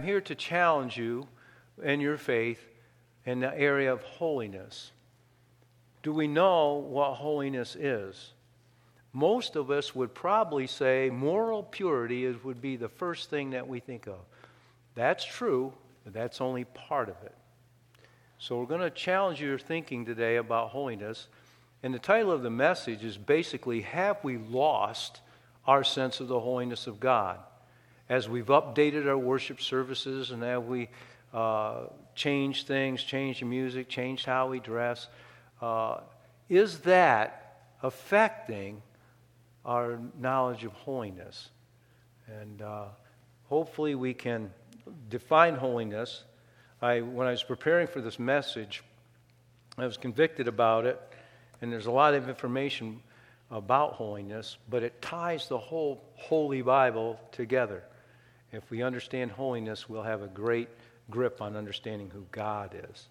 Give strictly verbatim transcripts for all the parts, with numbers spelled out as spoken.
here to challenge you in your faith in the area of holiness. Do we know what holiness is? Most of us would probably say moral purity is, would be the first thing that we think of. That's true, but that's only part of it. So we're going to challenge your thinking today about holiness. And the title of the message is basically, have we lost our sense of the holiness of God? As we've updated our worship services and have we uh, changed things, changed the music, changed how we dress, uh, is that affecting our knowledge of holiness? And uh, hopefully we can define holiness. I, when I was preparing for this message, I was convicted about it, and there's a lot of information about holiness, but it ties the whole Holy Bible together. If we understand holiness, we'll have a great grip on understanding who God is.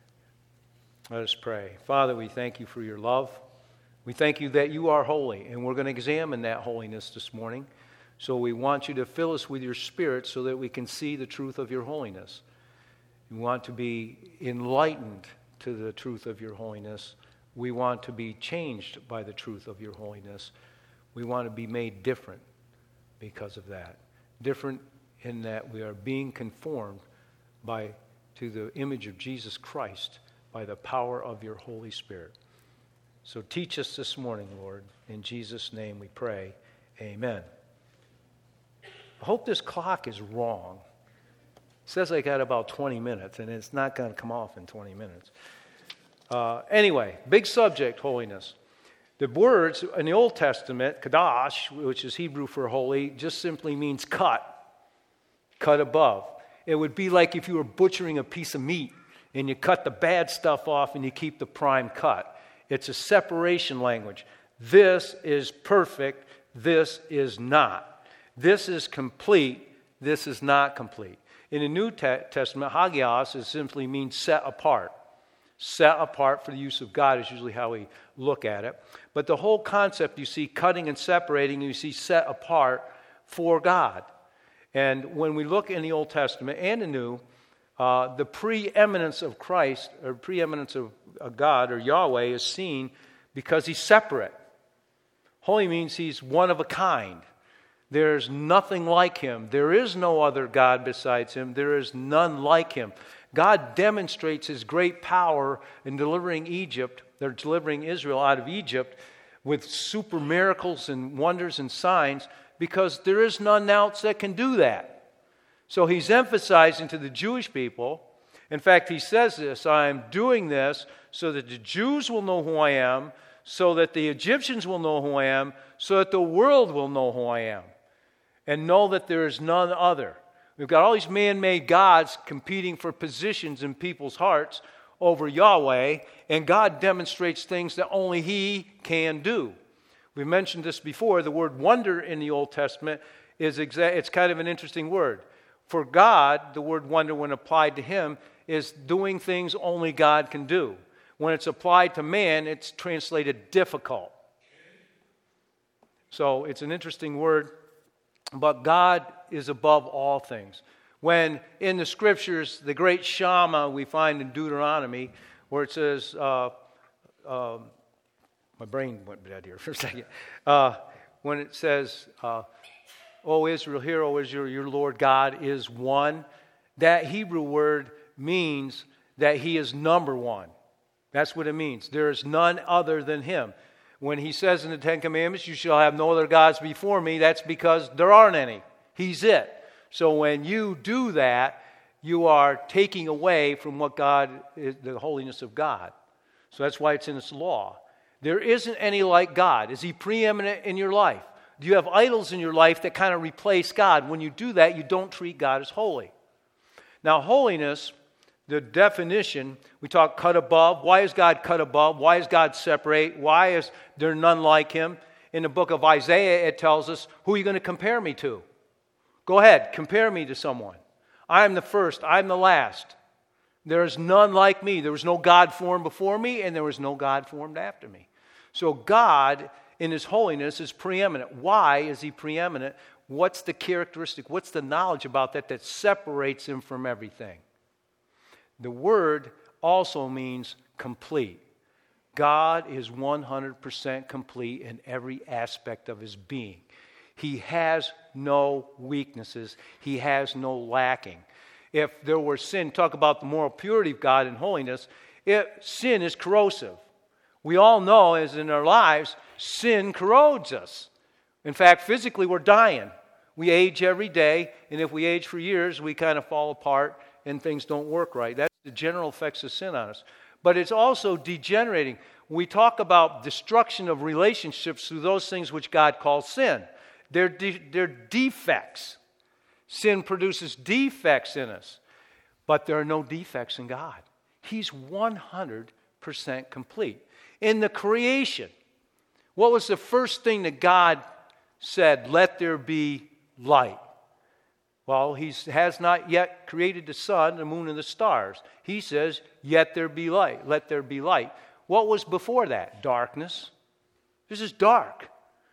Let us pray. Father, we thank you for your love. We thank you that you are holy, and we're going to examine that holiness this morning. So we want you to fill us with your Spirit so that we can see the truth of your holiness. We want to be enlightened to the truth of your holiness. We want to be changed by the truth of your holiness. We want to be made different because of that. Different in that we are being conformed by to the image of Jesus Christ by the power of your Holy Spirit. So teach us this morning, Lord. In Jesus' name we pray. Amen. I hope this clock is wrong. It says I got about twenty minutes, and it's not going to come off in twenty minutes. Uh, anyway, big subject, holiness. The words in the Old Testament, kadash, which is Hebrew for holy, just simply means cut, cut above. It would be like if you were butchering a piece of meat, and you cut the bad stuff off and you keep the prime cut. It's a separation language. This is perfect. This is not. This is complete. This is not complete. In the New te- Testament, hagios is simply means set apart. Set apart for the use of God is usually how we look at it. But the whole concept, you see cutting and separating, you see set apart for God. And when we look in the Old Testament and the New, uh, the preeminence of Christ, or preeminence of uh, God, or Yahweh, is seen because he's separate. Holy means he's one of a kind. There's nothing like him. There is no other God besides him. There is none like him. God demonstrates his great power in delivering Egypt, they're delivering Israel out of Egypt with super miracles and wonders and signs because there is none else that can do that. So he's emphasizing to the Jewish people, in fact, he says this, I am doing this so that the Jews will know who I am, so that the Egyptians will know who I am, so that the world will know who I am, and know that there is none other. We've got all these man-made gods competing for positions in people's hearts over Yahweh, and God demonstrates things that only he can do. We mentioned this before. The word wonder in the Old Testament is exa- it's kind of an interesting word. For God, the word wonder when applied to him is doing things only God can do. When it's applied to man, it's translated difficult. So it's an interesting word. But God is above all things. When in the scriptures, the great Shama we find in Deuteronomy, where it says, uh, uh, my brain went dead here for a second. Uh, when it says, uh, O Israel, hear, O Israel, your Lord God is one. That Hebrew word means that he is number one. That's what it means. There is none other than him. When he says in the Ten Commandments, you shall have no other gods before me, that's because there aren't any. He's it. So when you do that, you are taking away from what God is, the holiness of God. So that's why it's in its law. There isn't any like God. Is he preeminent in your life? Do you have idols in your life that kind of replace God? When you do that, you don't treat God as holy. Now, holiness, the definition, we talk cut above. Why is God cut above? Why is God separate? Why is there none like him? In the book of Isaiah, it tells us, who are you going to compare me to? Go ahead, compare me to someone. I am the first, I am the last. There is none like me. There was no God formed before me, and there was no God formed after me. So God, in his holiness, is preeminent. Why is he preeminent? what's the characteristic, what's the knowledge about that that separates him from everything? The word also means complete. God is one hundred percent complete in every aspect of his being. He has no weaknesses. He has no lacking. If there were sin, talk about the moral purity of God and holiness, it, sin is corrosive. We all know, as in our lives, sin corrodes us. In fact, physically, we're dying. We age every day, and if we age for years, we kind of fall apart and things don't work right. That's the general effects of sin on us. But it's also degenerating. We talk about destruction of relationships through those things which God calls sin. They're, de- they're defects. Sin produces defects in us. But there are no defects in God. He's one hundred percent complete. In the creation, what was the first thing that God said, let there be light? Well, he has not yet created the sun, the moon, and the stars. He says, yet there be light. Let there be light. What was before that? Darkness. This is dark.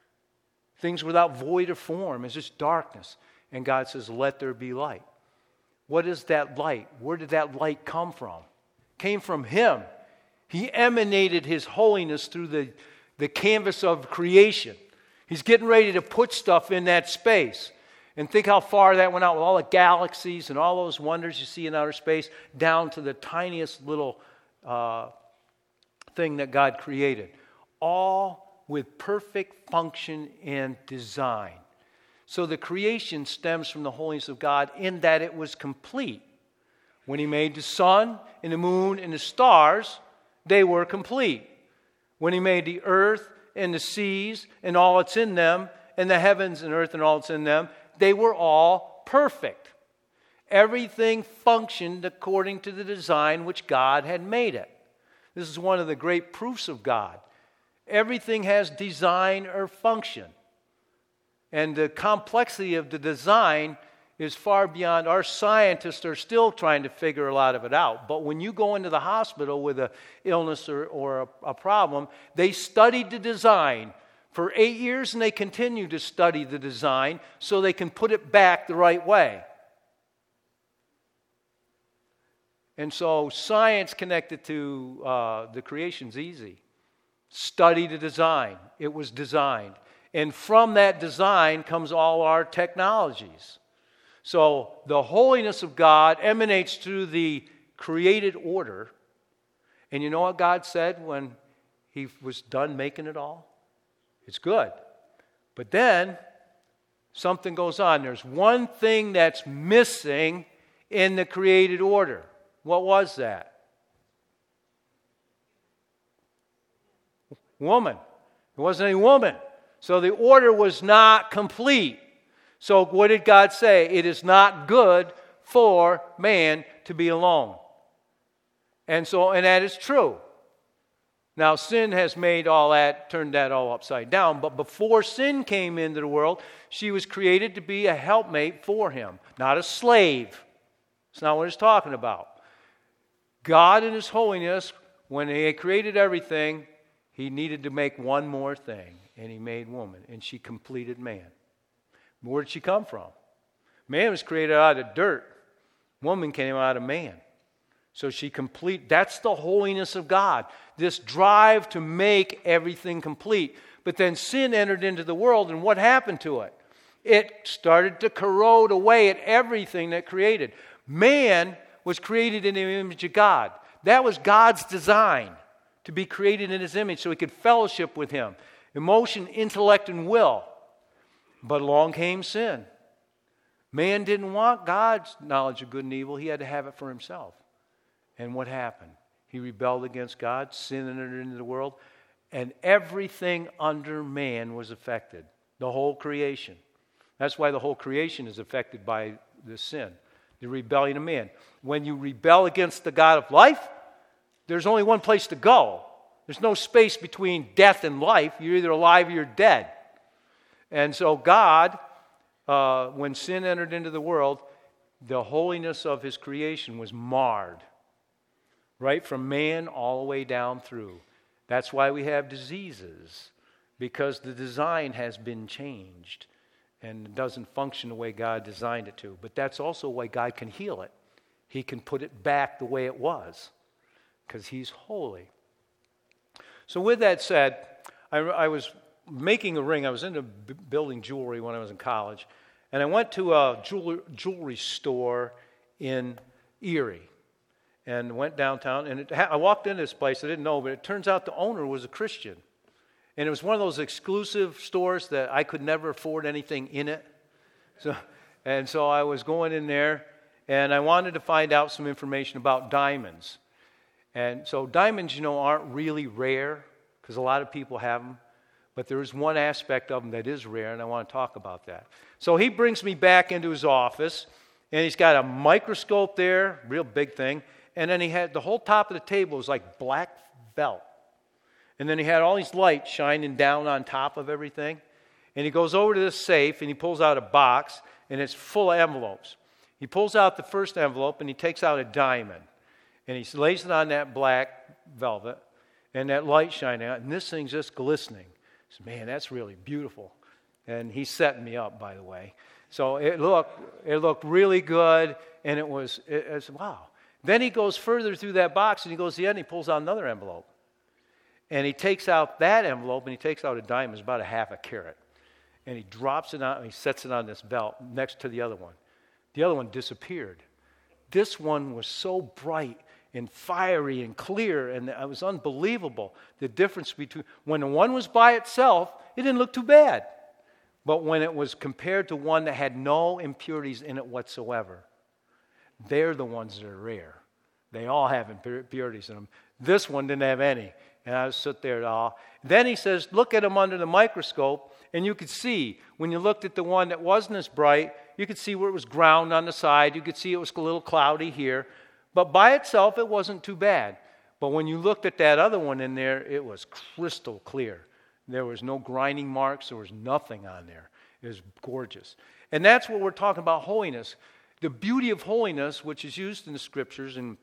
Things without void or form is just darkness. And God says, let there be light. What is that light? Where did that light come from? It came from him. He emanated his holiness through the, the canvas of creation. He's getting ready to put stuff in that space. And think how far that went out with all the galaxies and all those wonders you see in outer space, down to the tiniest little uh, thing that God created. All with perfect function and design. So the creation stems from the holiness of God in that it was complete. When he made the sun and the moon and the stars, they were complete. When he made the earth and the seas and all that's in them, and the heavens and earth and all that's in them, they were all perfect. Everything functioned according to the design which God had made it. This is one of the great proofs of God. Everything has design or function. And the complexity of the design is far beyond. Our scientists are still trying to figure a lot of it out. But when you go into the hospital with an illness or, or a, a problem, they studied the design for eight years and they continue to study the design so they can put it back the right way. And so science connected to uh, the creation is easy. Study the design. It was designed. And from that design comes all our technologies. So the holiness of God emanates through the created order. And you know what God said when he was done making it all? It's good. But then something goes on. There's one thing that's missing in the created order. What was that? Woman. There wasn't any woman. So the order was not complete. So what did God say? It is not good for man to be alone. And so, and that is true. Now, sin has made all that, turned that all upside down. But before sin came into the world, she was created to be a helpmate for him, not a slave. That's not what it's talking about. God in his holiness, when he had created everything, he needed to make one more thing. And he made woman. And she completed man. Where did she come from? Man was created out of dirt. Woman came out of man. So she complete. That's the holiness of God. This drive to make everything complete. But then sin entered into the world, and what happened to it? It started to corrode away at everything that created. Man was created in the image of God. That was God's design, to be created in his image so he could fellowship with him. Emotion, intellect, and will. But along came sin. Man didn't want God's knowledge of good and evil. He had to have it for himself. And what happened? He rebelled against God. Sin entered into the world. And everything under man was affected. The whole creation. That's why the whole creation is affected by the sin. The rebellion of man. When you rebel against the God of life, there's only one place to go. There's no space between death and life. You're either alive or you're dead. And so God, uh, when sin entered into the world, the holiness of his creation was marred. Right from man all the way down through. That's why we have diseases. Because the design has been changed. and it doesn't function the way God designed it to. But that's also why God can heal it. He can put it back the way it was because he's holy. So with that said, I, I was making a ring. I was into b- building jewelry when I was in college. And I went to a jewelry, jewelry store in Erie and went downtown. And it ha- I walked into this place. I didn't know, but it turns out the owner was a Christian. And it was one of those exclusive stores that I could never afford anything in it. So, and so I was going in there, and I wanted to find out some information about diamonds. And so diamonds, you know, aren't really rare because a lot of people have them. But there is one aspect of them that is rare, and I want to talk about that. So he brings me back into his office, and he's got a microscope there, real big thing. And then he had the whole top of the table was like black felt. And then he had all these lights shining down on top of everything. And he goes over to this safe, and he pulls out a box, and it's full of envelopes. He pulls out the first envelope, and he takes out a diamond. And he lays it on that black velvet, and that light shining out, and this thing's just glistening. He says, man, that's really beautiful. And he's setting me up, by the way. So it looked, it looked really good, and it was, it, it was, wow. Then he goes further through that box, and he goes to the end, and he pulls out another envelope. And he takes out that envelope, and he takes out a diamond. It's about a half a carat. And he drops it on, and he sets it on this belt next to the other one. The other one disappeared. This one was so bright and fiery and clear, and it was unbelievable. The difference between, when the one was by itself, it didn't look too bad. But when it was compared to one that had no impurities in it whatsoever, they're the ones that are rare. They all have impurities in them. This one didn't have any. And I was sit there at all. Then he says, look at them under the microscope, and you could see, when you looked at the one that wasn't as bright, you could see where it was ground on the side. You could see it was a little cloudy here. But by itself, it wasn't too bad. But when you looked at that other one in there, it was crystal clear. There was no grinding marks. There was nothing on there. It was gorgeous. And that's what we're talking about, holiness. The beauty of holiness, which is used in the Scriptures, and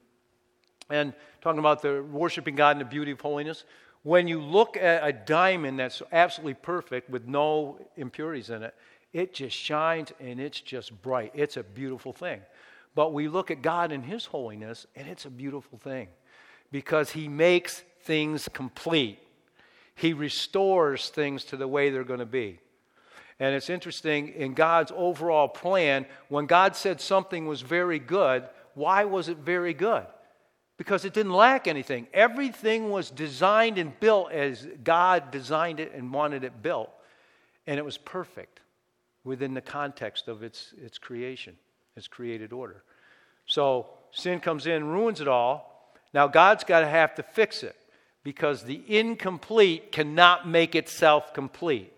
and talking about the worshiping God and the beauty of holiness, when you look at a diamond that's absolutely perfect with no impurities in it, it just shines and it's just bright. It's a beautiful thing. But we look at God and His holiness, and it's a beautiful thing because He makes things complete. He restores things to the way they're going to be. And it's interesting, in God's overall plan, when God said something was very good, why was it very good? Because it didn't lack anything. Everything was designed and built as God designed it and wanted it built. And it was perfect within the context of its, its creation, its created order. So sin comes in, ruins it all. Now God's got to have to fix it because the incomplete cannot make itself complete.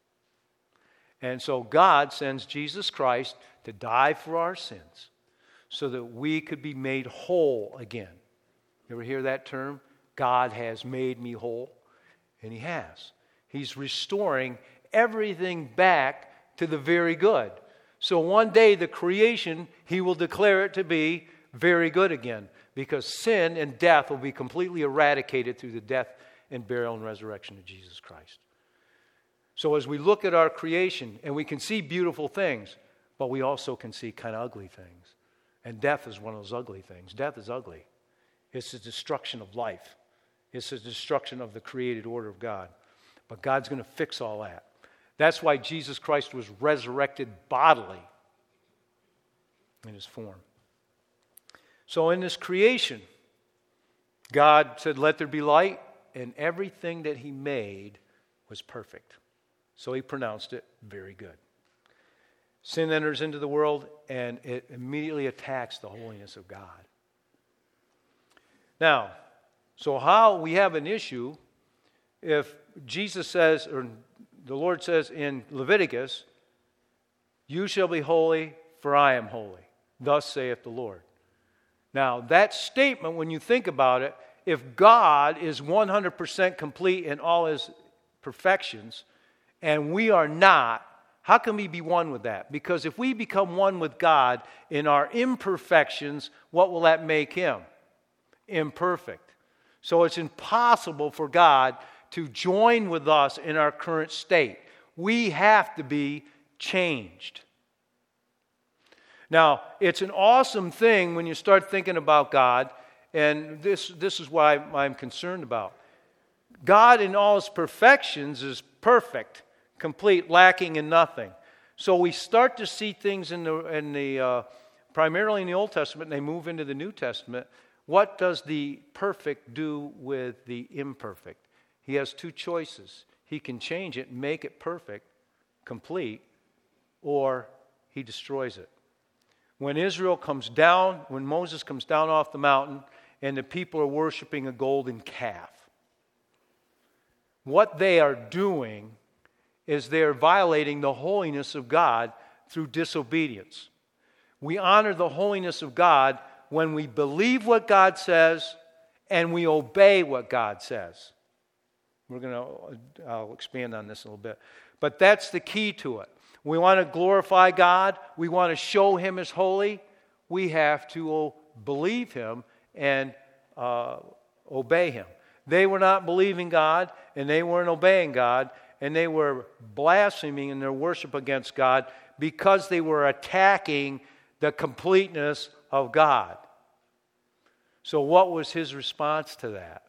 And so God sends Jesus Christ to die for our sins so that we could be made whole again. You ever hear that term? God has made me whole. And He has. He's restoring everything back to the very good. So one day the creation, He will declare it to be very good again because sin and death will be completely eradicated through the death and burial and resurrection of Jesus Christ. So as we look at our creation, and we can see beautiful things, but we also can see kind of ugly things. And death is one of those ugly things. Death is ugly. It's the destruction of life. It's the destruction of the created order of God. But God's going to fix all that. That's why Jesus Christ was resurrected bodily in His form. So in this creation, God said, let there be light, and everything that He made was perfect. So He pronounced it very good. Sin enters into the world, and it immediately attacks the holiness of God. Now, so how we have an issue if Jesus says, or the Lord says in Leviticus, you shall be holy, for I am holy. Thus saith the Lord. Now, that statement, when you think about it, if God is one hundred percent complete in all His perfections, and we are not, how can we be one with that? Because if we become one with God in our imperfections, what will that make Him? Imperfect. So it's impossible for God to join with us in our current state. We have to be changed. Now, it's an awesome thing when you start thinking about God, and this, this is what I'm, I'm concerned about. God in all His perfections is perfect, complete, lacking in nothing. So we start to see things in the, in the uh, primarily in the Old Testament, and they move into the New Testament. What does the perfect do with the imperfect? He has two choices. He can change it and make it perfect, complete, or He destroys it. When Israel comes down, when Moses comes down off the mountain, and the people are worshiping a golden calf, what they are doing is they are violating the holiness of God through disobedience. We honor the holiness of God when we believe what God says and we obey what God says. We're going to, I'll expand on this a little bit. But that's the key to it. We want to glorify God. We want to show Him as holy. We have to believe Him and uh, obey Him. They were not believing God, and they weren't obeying God, and they were blaspheming in their worship against God because they were attacking the completeness of God. So what was His response to that?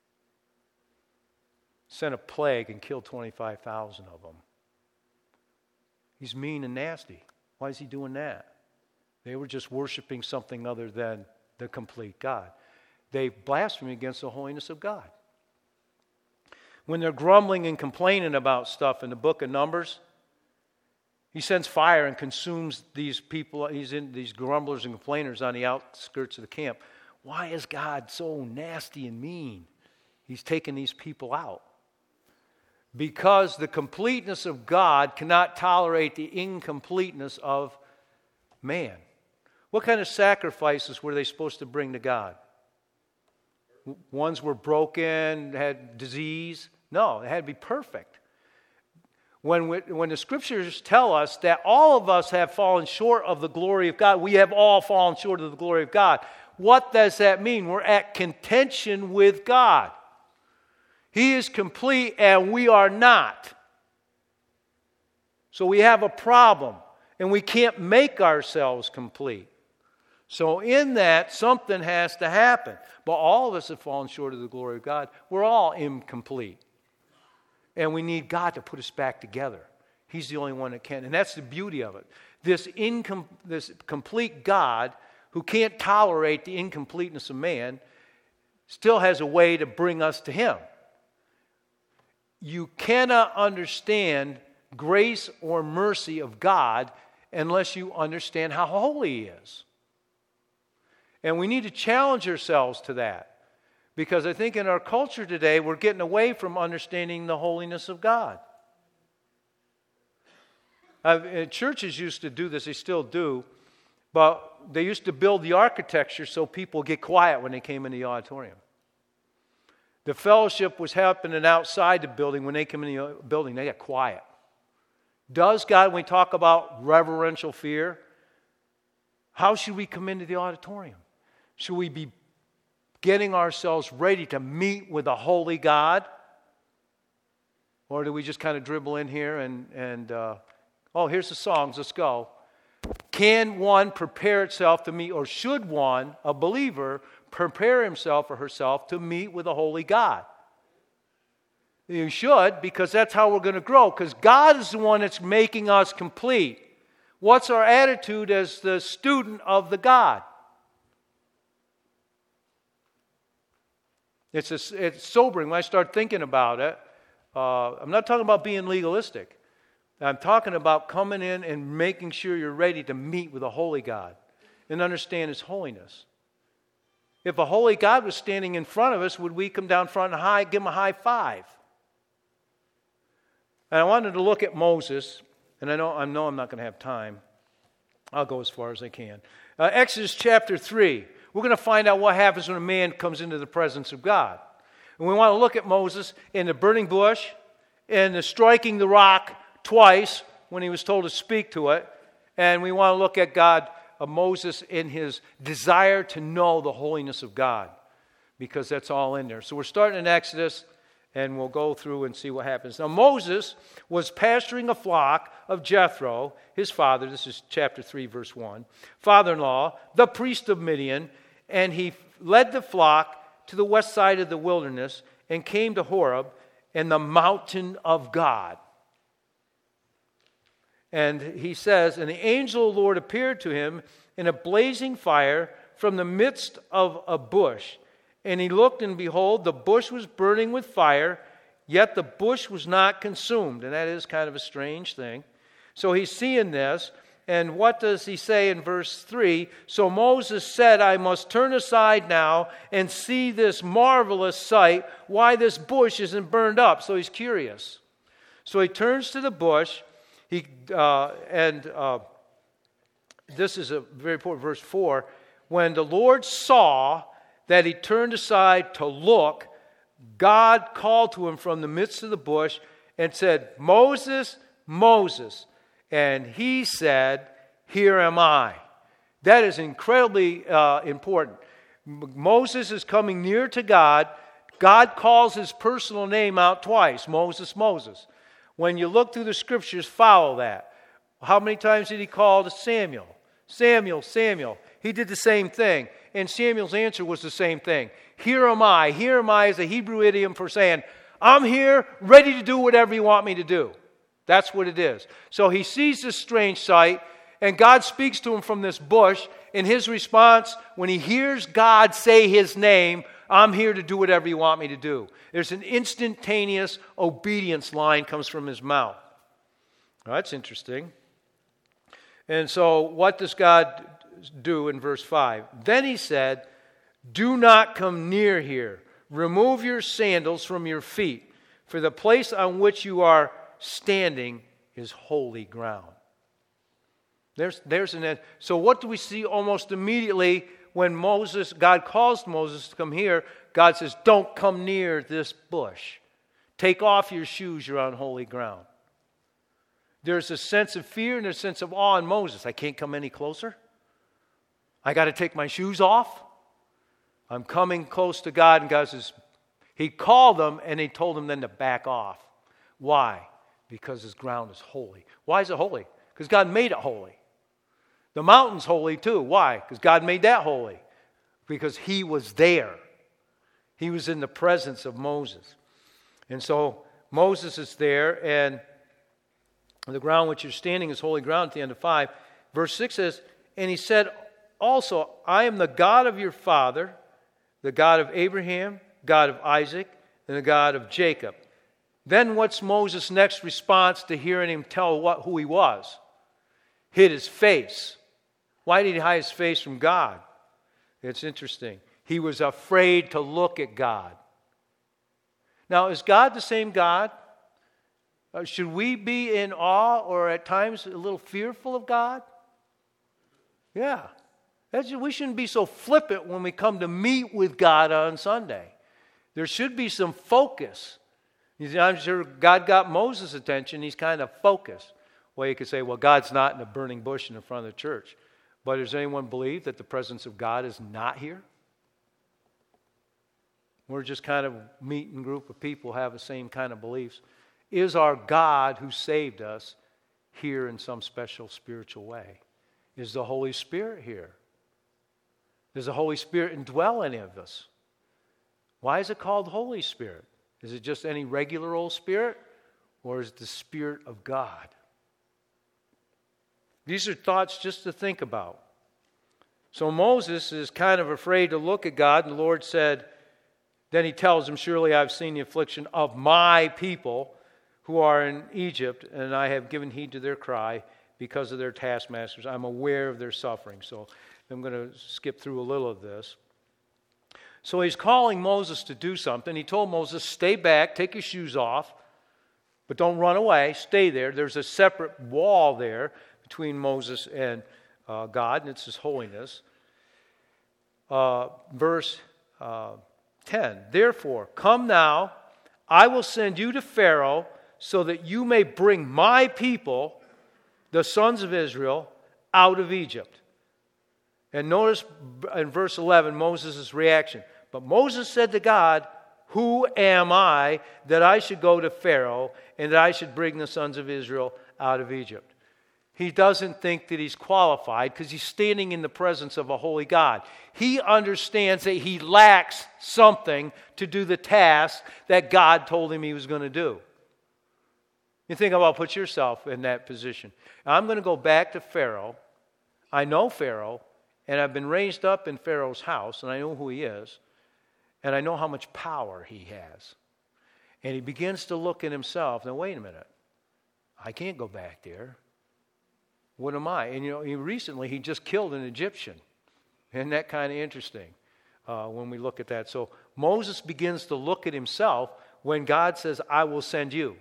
Sent a plague and killed twenty-five thousand of them. He's mean and nasty. Why is He doing that? They were just worshiping something other than the complete God. They blaspheme against the holiness of God. When they're grumbling and complaining about stuff in the book of Numbers, He sends fire and consumes these people, He's in these grumblers and complainers on the outskirts of the camp. Why is God so nasty and mean? He's taking these people out. Because the completeness of God cannot tolerate the incompleteness of man. What kind of sacrifices were they supposed to bring to God? Ones were broken, had disease? No, it had to be perfect. When, we, when the Scriptures tell us that all of us have fallen short of the glory of God, we have all fallen short of the glory of God. What does that mean? We're at contention with God. He is complete and we are not. So we have a problem and we can't make ourselves complete. So in that, something has to happen. But all of us have fallen short of the glory of God. We're all incomplete. And we need God to put us back together. He's the only one that can. And that's the beauty of it. This, incom- this complete God who can't tolerate the incompleteness of man still has a way to bring us to Him. You cannot understand grace or mercy of God unless you understand how holy He is. And we need to challenge ourselves to that. Because I think in our culture today, we're getting away from understanding the holiness of God. Uh, churches used to do this, they still do, but they used to build the architecture so people get quiet when they came in the auditorium. The fellowship was happening outside the building. When they come in the building, they got quiet. Does God, when we talk about reverential fear, how should we come into the auditorium? Should we be getting ourselves ready to meet with a holy God? Or do we just kind of dribble in here and, and uh, oh, here's the songs, let's go. Can one prepare itself to meet, or should one, a believer, prepare himself or herself to meet with a holy God? You should, because that's how we're going to grow, because God is the one that's making us complete. What's our attitude as the student of the God? It's, a, it's sobering when I start thinking about it. Uh, I'm not talking about being legalistic. I'm talking about coming in and making sure you're ready to meet with a holy God and understand His holiness. If a holy God was standing in front of us, would we come down front and high, give Him a high five? And I wanted to look at Moses, and I know, I know I'm not going to have time. I'll go as far as I can. Uh, Exodus chapter three. We're going to find out what happens when a man comes into the presence of God. And we want to look at Moses in the burning bush and the striking the rock twice when he was told to speak to it. And we want to look at God, uh, Moses, in his desire to know the holiness of God, because that's all in there. So we're starting in Exodus, And we'll go through and see what happens. Now, Moses was pasturing a flock of Jethro, his father. This is chapter three, verse one. Father-in-law, the priest of Midian. And he led the flock to the west side of the wilderness and came to Horeb and the mountain of God. And he says, and the angel of the Lord appeared to him in a blazing fire from the midst of a bush. And he looked, and behold, the bush was burning with fire, yet the bush was not consumed. And that is kind of a strange thing. So he's seeing this, and what does he say in verse three? So Moses said, I must turn aside now and see this marvelous sight, why this bush isn't burned up. So he's curious. So he turns to the bush, he uh, and uh, this is a very important verse four. When the Lord saw that he turned aside to look, God called to him from the midst of the bush and said, Moses, Moses. And he said, here am I. That is incredibly uh, important. Moses is coming near to God. God calls his personal name out twice, Moses, Moses. When you look through the scriptures, follow that. How many times did he call to Samuel? Samuel, Samuel. He did the same thing. And Samuel's answer was the same thing. Here am I. Here am I is a Hebrew idiom for saying, I'm here, ready to do whatever you want me to do. That's what it is. So he sees this strange sight, and God speaks to him from this bush. And his response, when he hears God say his name, I'm here to do whatever you want me to do. There's an instantaneous obedience line comes from his mouth. Well, that's interesting. And so what does God do in verse five? Then he said, do not come near here. Remove your sandals from your feet, for the place on which you are standing is holy ground. There's, there's an end. So what do we see almost immediately when Moses, God calls Moses to come here? God says, don't come near this bush. Take off your shoes, you're on holy ground. There's a sense of fear and a sense of awe in Moses. I can't come any closer. I got to take my shoes off. I'm coming close to God, and God says, he called them and he told them then to back off. Why? Because his ground is holy. Why is it holy? Because God made it holy. The mountain's holy too. Why? Because God made that holy. Because he was there. He was in the presence of Moses. And so Moses is there, and the ground which you're standing is holy ground at the end of five. Verse six says, and he said also, I am the God of your father, the God of Abraham, God of Isaac, and the God of Jacob. Then what's Moses' next response to hearing him tell what, who he was? Hid his face. Why did he hide his face from God? It's interesting. He was afraid to look at God. Now, is God the same God? Uh, should we be in awe or at times a little fearful of God? Yeah. That's, we shouldn't be so flippant when we come to meet with God on Sunday. There should be some focus. I'm sure God got Moses' attention. He's kind of focused. Well, you could say, well, God's not in a burning bush in the front of the church. But does anyone believe that the presence of God is not here? We're just kind of a meeting group of people who have the same kind of beliefs. Is our God who saved us here in some special spiritual way? Is the Holy Spirit here? Does the Holy Spirit indwell any of us? Why is it called Holy Spirit? Is it just any regular old spirit? Or is it the Spirit of God? These are thoughts just to think about. So Moses is kind of afraid to look at God, and the Lord said, then he tells him, surely I've seen the affliction of my people who are in Egypt, and I have given heed to their cry because of their taskmasters. I'm aware of their suffering. So I'm going to skip through a little of this. So he's calling Moses to do something. He told Moses, stay back, take your shoes off, but don't run away. Stay there. There's a separate wall there between Moses and uh, God, and it's his holiness. Uh, verse uh, ten, therefore, come now, I will send you to Pharaoh so that you may bring my people, the sons of Israel, out of Egypt. And notice in verse eleven, Moses' reaction. But Moses said to God, Who am I that I should go to Pharaoh and that I should bring the sons of Israel out of Egypt? He doesn't think that he's qualified because he's standing in the presence of a holy God. He understands that he lacks something to do the task that God told him he was going to do. You think about, put yourself in that position. I'm going to go back to Pharaoh. I know Pharaoh, and I've been raised up in Pharaoh's house, and I know who he is, and I know how much power he has. And he begins to look at himself. Now, wait a minute. I can't go back there. What am I? And, you know, he, recently he just killed an Egyptian. Isn't that kind of interesting uh, when we look at that? So Moses begins to look at himself when God says, I will send you.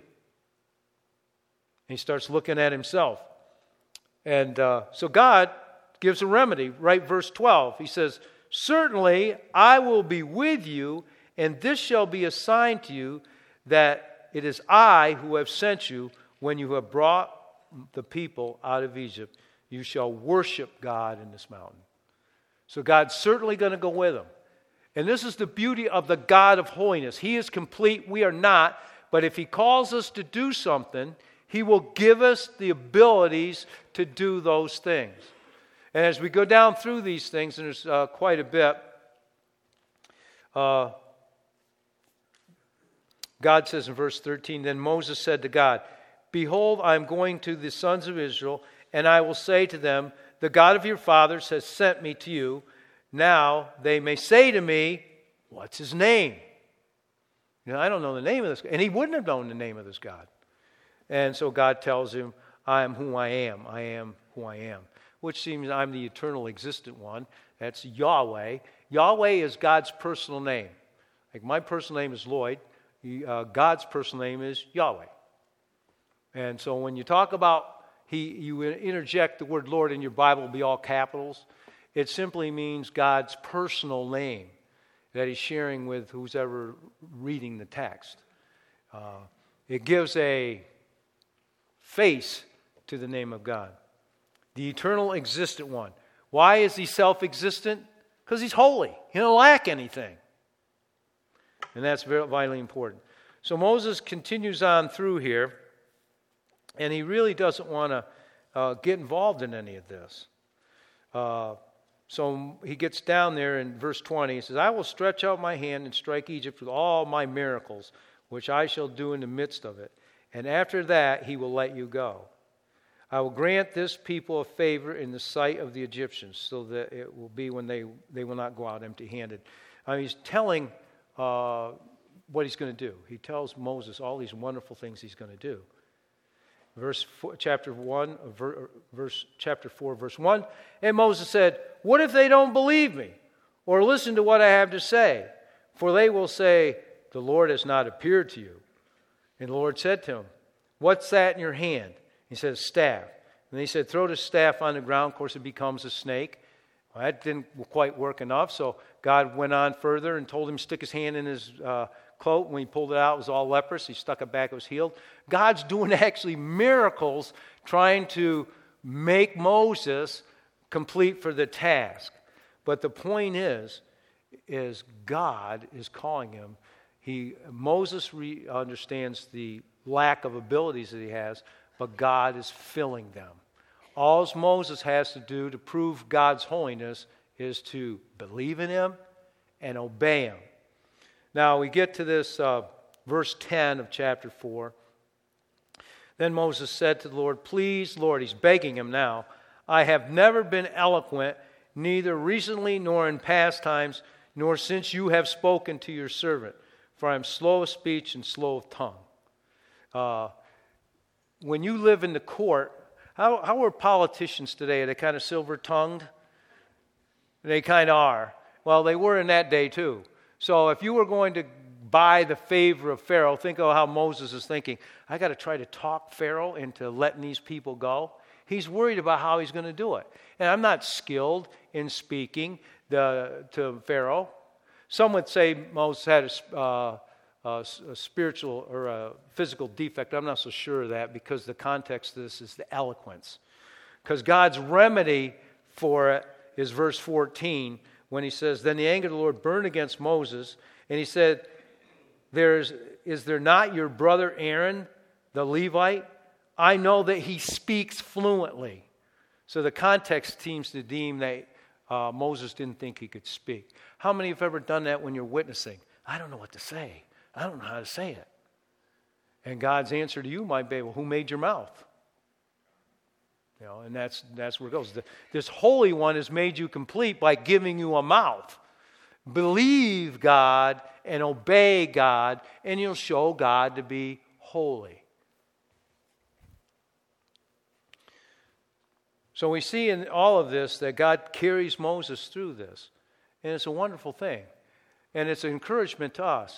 He starts looking at himself. And uh, so God gives a remedy, right? Verse twelve. He says, certainly I will be with you, and this shall be a sign to you that it is I who have sent you. When you have brought the people out of Egypt, you shall worship God in this mountain. So God's certainly going to go with them. And this is the beauty of the God of holiness. He is complete. We are not. But if he calls us to do something, he will give us the abilities to do those things. And as we go down through these things, and there's uh, quite a bit, uh, God says in verse thirteen, then Moses said to God, behold, I am going to the sons of Israel, and I will say to them, the God of your fathers has sent me to you. Now they may say to me, what's his name? You know, I don't know the name of this guy. And he wouldn't have known the name of this God. And so God tells him, I am who I am. I am who I am. Which seems I'm the eternal existent one. That's Yahweh. Yahweh is God's personal name. Like my personal name is Lloyd. Uh, God's personal name is Yahweh. And so when you talk about, he, you interject the word Lord in your Bible, will be all capitals. It simply means God's personal name that he's sharing with who's ever reading the text. Uh, it gives a face to the name of God. The eternal existent one. Why is he self-existent? Because he's holy. He don't lack anything. And that's very vitally important. So Moses continues on through here. And he really doesn't want to uh, get involved in any of this. Uh, so he gets down there in verse twenty. He says, I will stretch out my hand and strike Egypt with all my miracles, which I shall do in the midst of it. And after that he will let you go. I will grant this people a favor in the sight of the Egyptians, so that it will be when they, they will not go out empty-handed. Uh, he's telling uh, what he's going to do. He tells Moses all these wonderful things he's going to do. Verse four, chapter one, verse chapter four, verse one. And Moses said, what if they don't believe me or listen to what I have to say? For they will say, the Lord has not appeared to you. And the Lord said to him, what's that in your hand? He said, staff. And he said, throw the staff on the ground. Of course, it becomes a snake. Well, that didn't quite work enough. So God went on further and told him to stick his hand in his uh, coat. When he pulled it out, it was all leprous. He stuck it back, it was healed. God's doing actually miracles trying to make Moses complete for the task. But the point is, is God is calling him. He Moses re- understands the lack of abilities that he has, but God is filling them. All Moses has to do to prove God's holiness is to believe in him and obey him. Now we get to this uh, verse ten of chapter four. Then Moses said to the Lord, please, Lord, he's begging him now, I have never been eloquent, neither recently nor in past times, nor since you have spoken to your servant, for I am slow of speech and slow of tongue. Uh, when you live in the court, how, how are politicians today? Are they kind of silver-tongued? They kind of are. Well, they were in that day too. So if you were going to buy the favor of Pharaoh, think of how Moses is thinking, I got to try to talk Pharaoh into letting these people go. He's worried about how he's going to do it. And I'm not skilled in speaking the, to Pharaoh. Some would say Moses had a, uh, a, a spiritual or a physical defect. I'm not so sure of that because the context of this is the eloquence. Because God's remedy for it is verse fourteen when he says, then the anger of the Lord burned against Moses, and he said, There's, is there not your brother Aaron, the Levite? I know that he speaks fluently. So the context seems to deem that uh, Moses didn't think he could speak. How many have ever done that when you're witnessing? I don't know what to say. I don't know how to say it. And God's answer to you might be, well, who made your mouth? You know, and that's that's where it goes. The, this Holy One has made you complete by giving you a mouth. Believe God and obey God, and you'll show God to be holy. So we see in all of this that God carries Moses through this. And it's a wonderful thing. And it's an encouragement to us.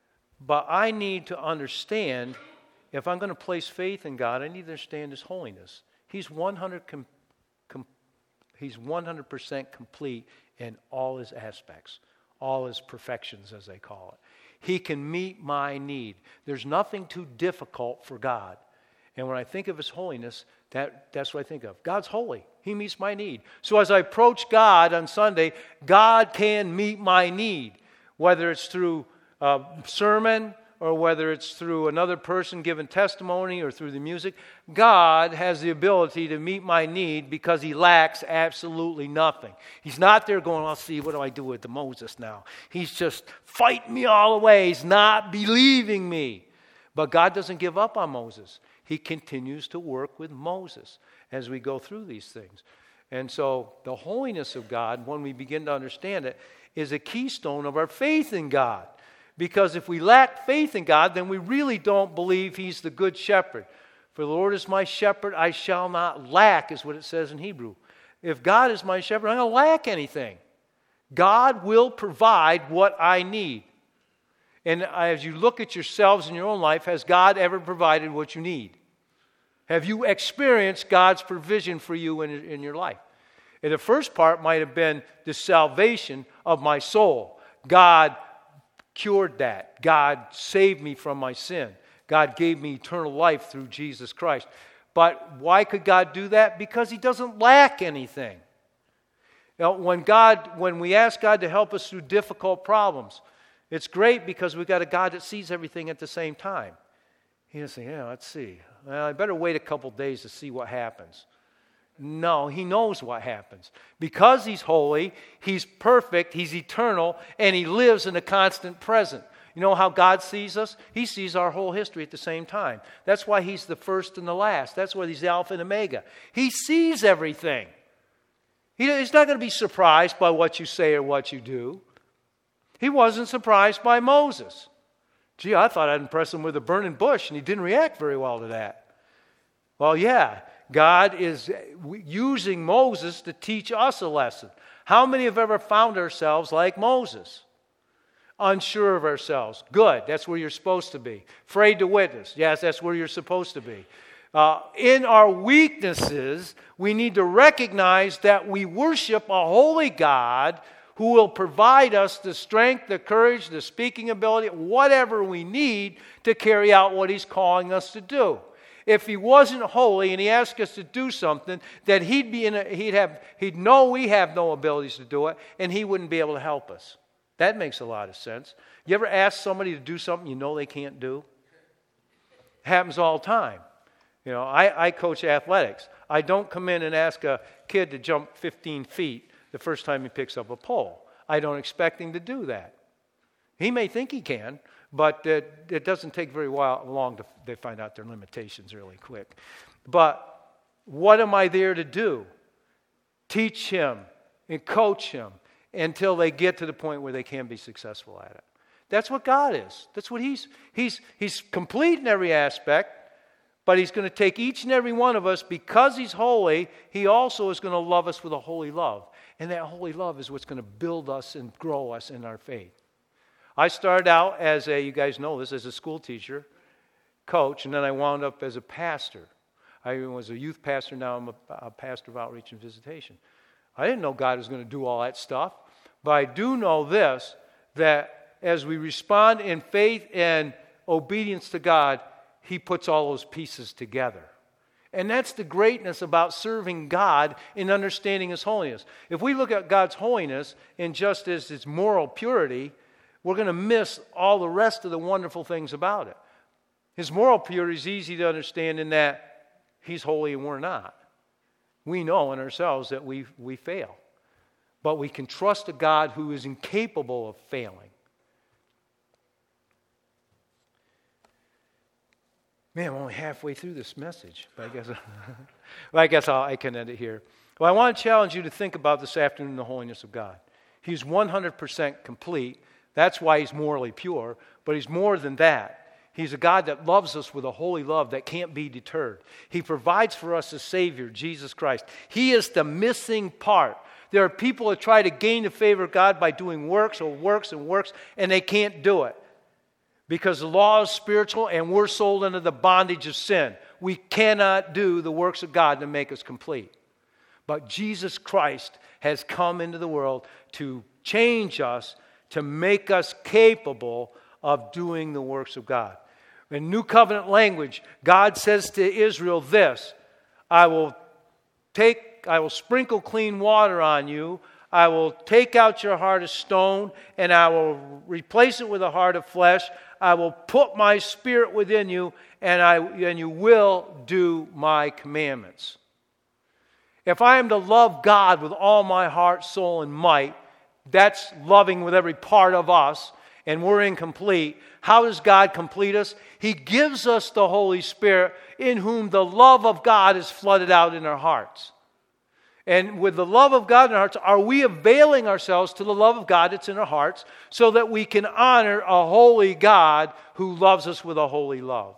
But I need to understand, if I'm going to place faith in God, I need to understand His holiness. He's one hundred com, com, he's one hundred percent complete in all His aspects, all His perfections, as they call it. He can meet my need. There's nothing too difficult for God. And when I think of His holiness, that, that's what I think of. God's holy. He meets my need. So as I approach God on Sunday, God can meet my need, whether it's through a sermon or whether it's through another person giving testimony or through the music. God has the ability to meet my need because He lacks absolutely nothing. He's not there going, I'll see, what do I do with the Moses now? He's just fighting me all the way. He's not believing me. But God doesn't give up on Moses. He continues to work with Moses as we go through these things. And so the holiness of God, when we begin to understand it, is a keystone of our faith in God. Because if we lack faith in God, then we really don't believe He's the good shepherd. For the Lord is my shepherd, I shall not lack, is what it says in Hebrew. If God is my shepherd, I'm going to lack anything. God will provide what I need. And as you look at yourselves in your own life, has God ever provided what you need? Have you experienced God's provision for you in, in your life? And the first part might have been the salvation of my soul. God cured that. God saved me from my sin. God gave me eternal life through Jesus Christ. But why could God do that? Because He doesn't lack anything. You know, when God, when we ask God to help us through difficult problems, it's great because we've got a God that sees everything at the same time. He doesn't say, yeah, let's see. Well, I better wait a couple days to see what happens. No, He knows what happens. Because He's holy, He's perfect, He's eternal, and He lives in a constant present. You know how God sees us? He sees our whole history at the same time. That's why He's the first and the last. That's why He's the Alpha and Omega. He sees everything. He, he's not going to be surprised by what you say or what you do. He wasn't surprised by Moses. Gee, I thought I'd impress him with a burning bush, and he didn't react very well to that. Well, yeah, God is using Moses to teach us a lesson. How many have ever found ourselves like Moses? Unsure of ourselves. Good, that's where you're supposed to be. Afraid to witness. Yes, that's where you're supposed to be. Uh, in our weaknesses, we need to recognize that we worship a holy God who will provide us the strength, the courage, the speaking ability, whatever we need to carry out what He's calling us to do. If He wasn't holy and He asked us to do something, then He'd be in a, he'd have he'd know we have no abilities to do it, and He wouldn't be able to help us. That makes a lot of sense. You ever ask somebody to do something you know they can't do? It happens all the time. You know, I, I coach athletics. I don't come in and ask a kid to jump fifteen feet the first time he picks up a pole. I don't expect him to do that. He may think he can, but it, it doesn't take very while, long to they find out their limitations really quick. But what am I there to do? Teach him and coach him until they get to the point where they can be successful at it. That's what God is. That's what He's He's He's complete in every aspect, but He's going to take each and every one of us because He's holy. He also is going to love us with a holy love. And that holy love is what's going to build us and grow us in our faith. I started out as a, you guys know this, as a school teacher, coach, and then I wound up as a pastor. I was a youth pastor, now I'm a, a pastor of outreach and visitation. I didn't know God was going to do all that stuff, but I do know this, that as we respond in faith and obedience to God, He puts all those pieces together. And that's the greatness about serving God in understanding His holiness. If we look at God's holiness in just as His moral purity, we're going to miss all the rest of the wonderful things about it. His moral purity is easy to understand in that he's holy and we're not. We know in ourselves that we, we fail. But we can trust a God who is incapable of failing. Man, I'm only halfway through this message. But I guess, well, I guess I'll, I can end it here. Well, I want to challenge you to think about this afternoon the holiness of God. He's one hundred percent complete. That's why he's morally pure. But he's more than that. He's a God that loves us with a holy love that can't be deterred. He provides for us a Savior, Jesus Christ. He is the missing part. There are people that try to gain the favor of God by doing works or works and works, and they can't do it. Because the law is spiritual and we're sold under the bondage of sin. We cannot do the works of God to make us complete. But Jesus Christ has come into the world to change us, to make us capable of doing the works of God. In New Covenant language, God says to Israel this, I will take, I will sprinkle clean water on you. I will take out your heart of stone and I will replace it with a heart of flesh. I will put my spirit within you and I and you will do my commandments. If I am to love God with all my heart, soul, and might, that's loving with every part of us, and we're incomplete. How does God complete us? He gives us the Holy Spirit in whom the love of God is flooded out in our hearts. And with the love of God in our hearts, are we availing ourselves to the love of God that's in our hearts so that we can honor a holy God who loves us with a holy love?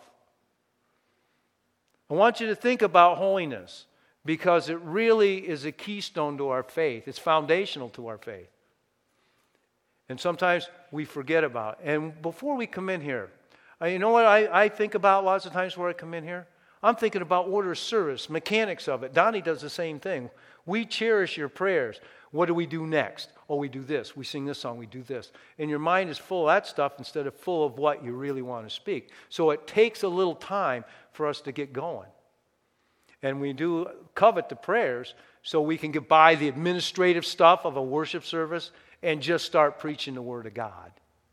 I want you to think about holiness because it really is a keystone to our faith. It's foundational to our faith. And sometimes we forget about it. And before we come in here, uh, you know what I, I think about lots of times where I come in here? I'm thinking about order of service, mechanics of it. Donnie does the same thing. We cherish your prayers. What do we do next? Oh, we do this. We sing this song. We do this. And your mind is full of that stuff instead of full of what you really want to speak. So it takes a little time for us to get going. And we do covet the prayers so we can get by the administrative stuff of a worship service and just start preaching the Word of God.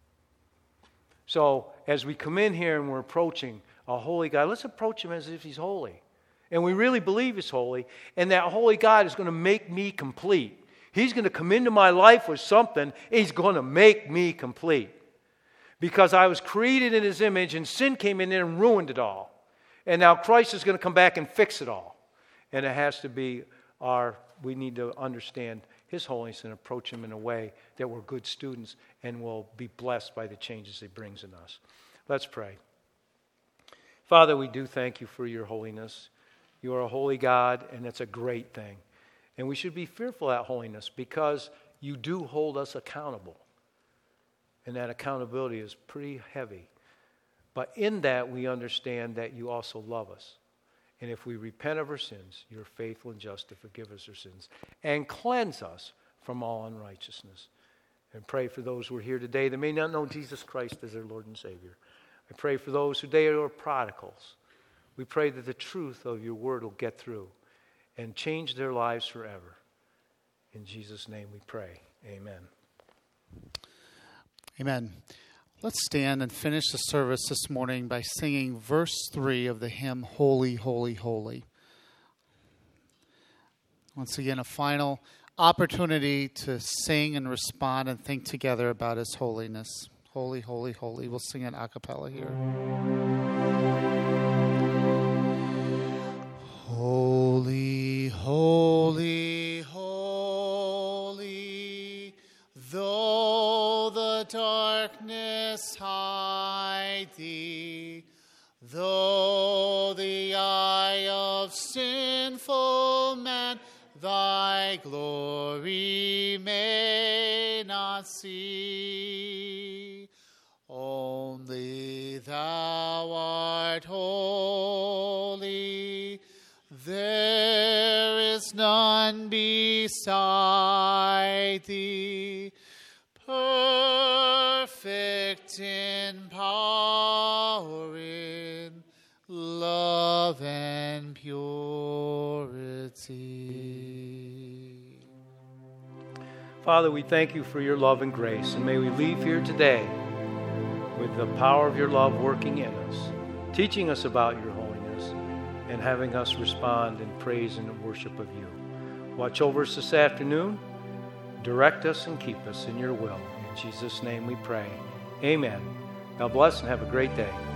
So as we come in here and we're approaching a holy God, let's approach Him as if He's holy. And we really believe He's holy, and that holy God is going to make me complete. He's going to come into my life with something, and He's going to make me complete. Because I was created in His image, and sin came in there and ruined it all. And now Christ is going to come back and fix it all. And it has to be our, we need to understand His holiness and approach Him in a way that we're good students and will be blessed by the changes He brings in us. Let's pray. Father, we do thank You for Your holiness. You are a holy God, and it's a great thing. And we should be fearful of that holiness because You do hold us accountable. And that accountability is pretty heavy. But in that, we understand that You also love us. And if we repent of our sins, You're faithful and just to forgive us our sins and cleanse us from all unrighteousness. And pray for those who are here today that may not know Jesus Christ as their Lord and Savior. I pray for those who today are prodigals. We pray that the truth of Your word will get through and change their lives forever. In Jesus' name we pray. Amen. Amen. Let's stand and finish the service this morning by singing verse three of the hymn, Holy, Holy, Holy. Once again, a final opportunity to sing and respond and think together about His holiness. Holy, holy, holy. We'll sing it a cappella here. Holy, holy, holy, though the darkness hide Thee, though the eye of sinful man Thy glory may not see. Only Thou art holy, there is none beside Thee, perfect in power, in love and purity. Father, we thank you for your love and grace, and may we leave here today with the power of your love working in us, teaching us about your holiness, and having us respond in praise and worship of you. Watch over us this afternoon. Direct us and keep us in your will. In Jesus' name we pray. Amen. God bless and have a great day.